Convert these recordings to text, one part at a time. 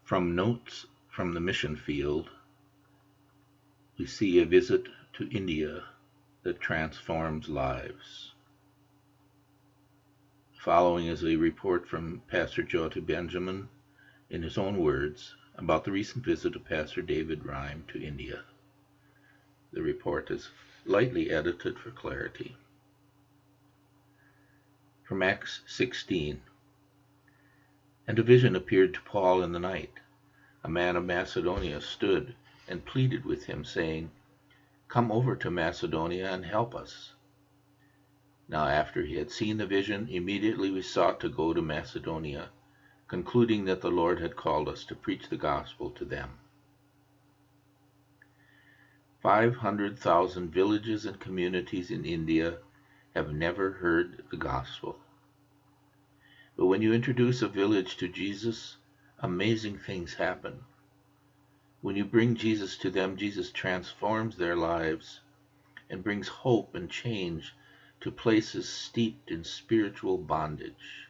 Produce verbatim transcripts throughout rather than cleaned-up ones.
From Notes from the Mission Field, we see a visit to India that transforms lives. Following is a report from Pastor Jyoti Benjamin, in his own words, about the recent visit of Pastor David Rhyme to India. The report is lightly edited for clarity. From Acts sixteen. And a vision appeared to Paul in the night. A man of Macedonia stood and pleaded with him, saying, "Come over to Macedonia and help us." Now after he had seen the vision, immediately we sought to go to Macedonia, concluding that the Lord had called us to preach the gospel to them. Five hundred thousand villages and communities in India have never heard the gospel. But when you introduce a village to Jesus, amazing things happen. When you bring Jesus to them, Jesus transforms their lives and brings hope and change to places steeped in spiritual bondage.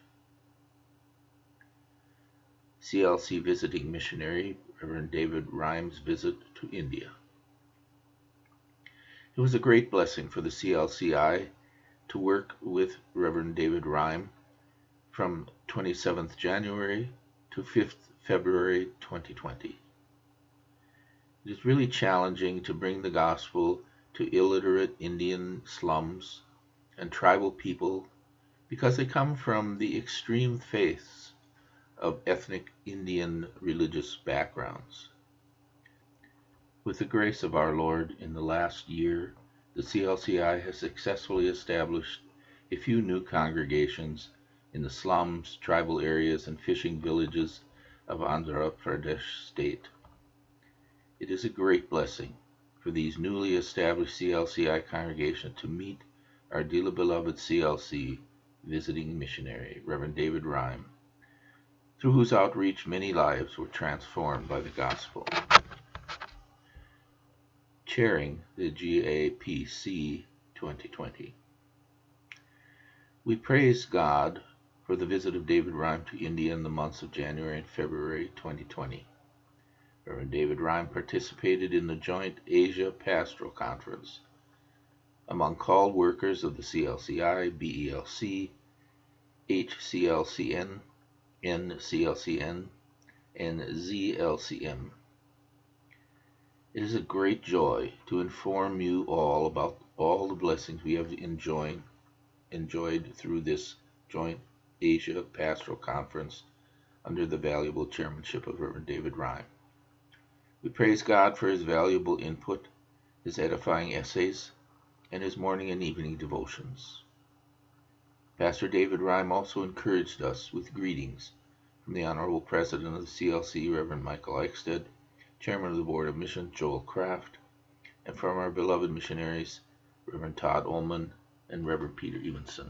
C L C visiting missionary, Reverend David Rhyme's visit to India. It was a great blessing for the C L C I to work with Reverend David Rhyme from twenty-seventh January to fifth February twenty twenty. It is really challenging to bring the gospel to illiterate Indian slums and tribal people because they come from the extreme faiths of ethnic Indian religious backgrounds. With the grace of our Lord, in the last year, the C L C I has successfully established a few new congregations in the slums, tribal areas, and fishing villages of Andhra Pradesh state. It is a great blessing for these newly established C L C I congregations to meet our dearly beloved C L C visiting missionary, Reverend David Rhyme, through whose outreach many lives were transformed by the gospel. Chairing the G A P C twenty twenty. We praise God for the visit of David Rhyme to India in the months of January and February twenty twenty. Reverend David Rhyme participated in the joint Asia Pastoral Conference among called workers of the C L C I, B E L C, H C L C N, N C L C N, and Z L C M. It is a great joy to inform you all about all the blessings we have enjoyed, enjoyed through this joint Asia Pastoral Conference under the valuable chairmanship of Reverend David Rhyme. We praise God for his valuable input, his edifying essays, and his morning and evening devotions. Pastor David Rhyme also encouraged us with greetings from the Honorable President of the C L C, Reverend Michael Eichstead, Chairman of the Board of Mission, Joel Kraft, and from our beloved missionaries, Reverend Todd Ullman and Reverend Peter Evenson.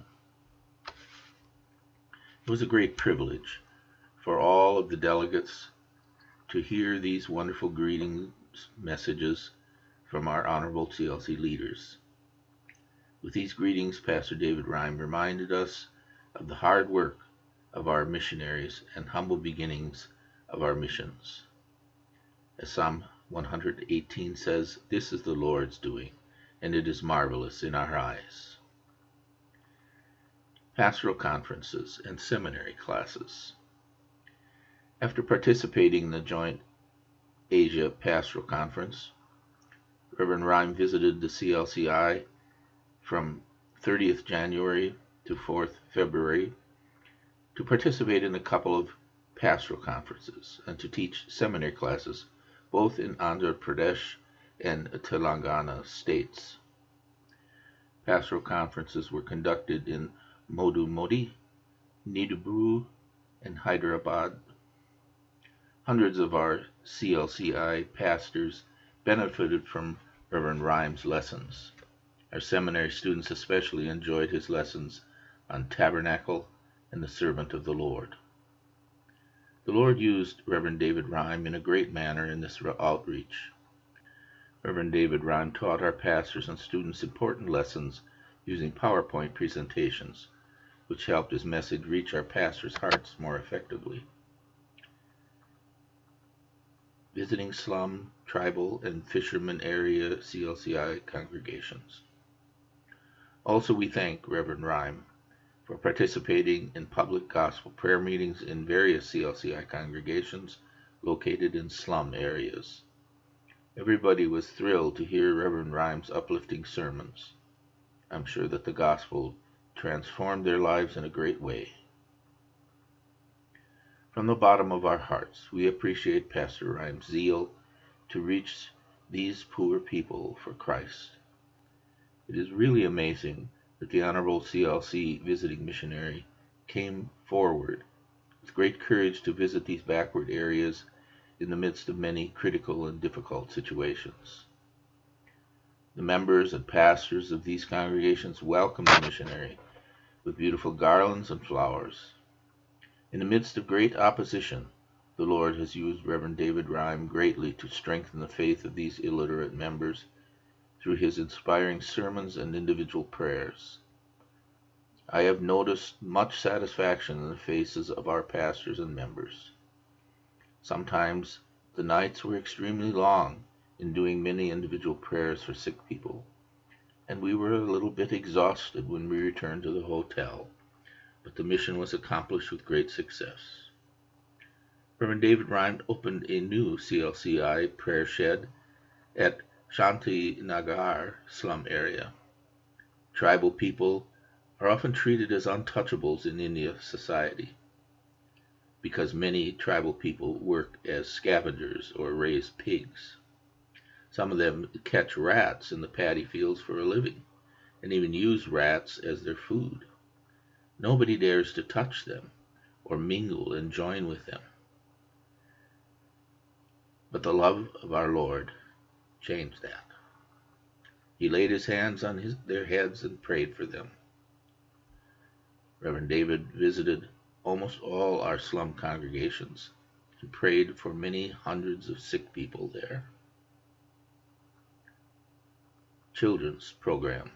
It was a great privilege for all of the delegates to hear these wonderful greetings messages from our honorable C L C leaders. With these greetings, Pastor David Rhyme reminded us of the hard work of our missionaries and humble beginnings of our missions. As Psalm one eighteen says, "This is the Lord's doing, and it is marvelous in our eyes." Pastoral conferences and seminary classes. After participating in the joint Asia Pastoral Conference, Reverend Rhyme visited the C L C I from thirtieth January to fourth February to participate in a couple of pastoral conferences and to teach seminary classes both in Andhra Pradesh and Telangana states. Pastoral conferences were conducted in Modumodi, Nidubru, and Hyderabad. Hundreds of our C L C I pastors benefited from Reverend Rhyme's lessons. Our seminary students especially enjoyed his lessons on tabernacle and the servant of the Lord. The Lord used Reverend David Rhyme in a great manner in this outreach. Reverend David Rhyme taught our pastors and students important lessons using PowerPoint presentations, which helped his message reach our pastors' hearts more effectively. visiting slum, tribal, and fisherman area C L C I congregations. Also, we thank Reverend Rhyme for participating in public gospel prayer meetings in various C L C I congregations located in slum areas. Everybody was thrilled to hear Reverend Rhyme's uplifting sermons. I'm sure that the gospel transformed their lives in a great way. From the bottom of our hearts, we appreciate Pastor Rhyme's zeal to reach these poor people for Christ. It is really amazing that the Honorable C L C visiting missionary came forward with great courage to visit these backward areas in the midst of many critical and difficult situations. The members and pastors of these congregations welcomed the missionary with beautiful garlands and flowers. In the midst of great opposition, the Lord has used Reverend David Rhyme greatly to strengthen the faith of these illiterate members through his inspiring sermons and individual prayers. I have noticed much satisfaction in the faces of our pastors and members. Sometimes the nights were extremely long in doing many individual prayers for sick people, and we were a little bit exhausted when we returned to the hotel, but the mission was accomplished with great success. Reverend David Rhyme opened a new C L C I prayer shed at Shanti Nagar slum area. Tribal people are often treated as untouchables in Indian society because many tribal people work as scavengers or raise pigs. Some of them catch rats in the paddy fields for a living and even use rats as their food. Nobody dares to touch them or mingle and join with them. But the love of our Lord changed that. He laid his hands on his, their heads and prayed for them. Reverend David visited almost all our slum congregations and prayed for many hundreds of sick people there. Children's program.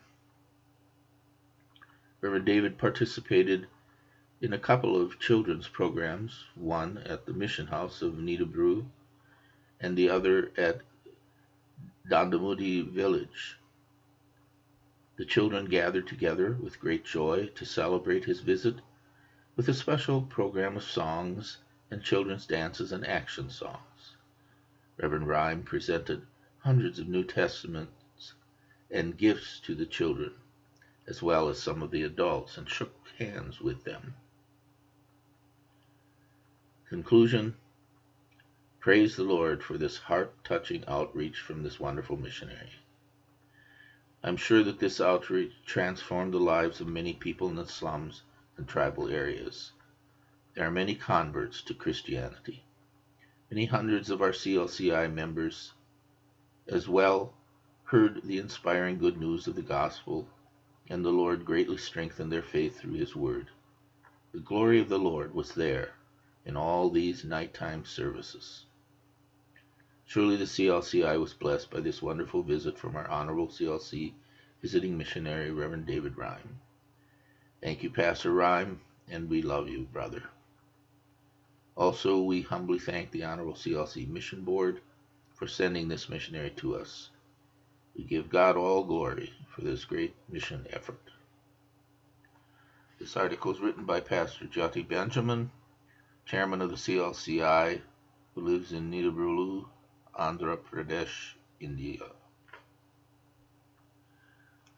Reverend David participated in a couple of children's programs, one at the Mission House of Nidabru and the other at Dandamudi village. The children gathered together with great joy to celebrate his visit with a special program of songs and children's dances and action songs. Reverend Rhyme presented hundreds of New Testaments and gifts to the children, as well as some of the adults, and shook hands with them. Conclusion. Praise the Lord for this heart-touching outreach from this wonderful missionary. I'm sure that this outreach transformed the lives of many people in the slums and tribal areas. There are many converts to Christianity. Many hundreds of our C L C I members as well heard the inspiring good news of the gospel, and the Lord greatly strengthened their faith through his word. The glory of the Lord was there in all these nighttime services. Surely the C L C I was blessed by this wonderful visit from our Honorable C L C visiting missionary, Reverend David Rhyme. Thank you, Pastor Rhyme, and we love you, brother. Also, we humbly thank the Honorable C L C Mission Board for sending this missionary to us. We give God all glory for this great mission effort. This article is written by Pastor Jyoti Benjamin, chairman of the C L C I, who lives in Nidabru, Andhra Pradesh, India.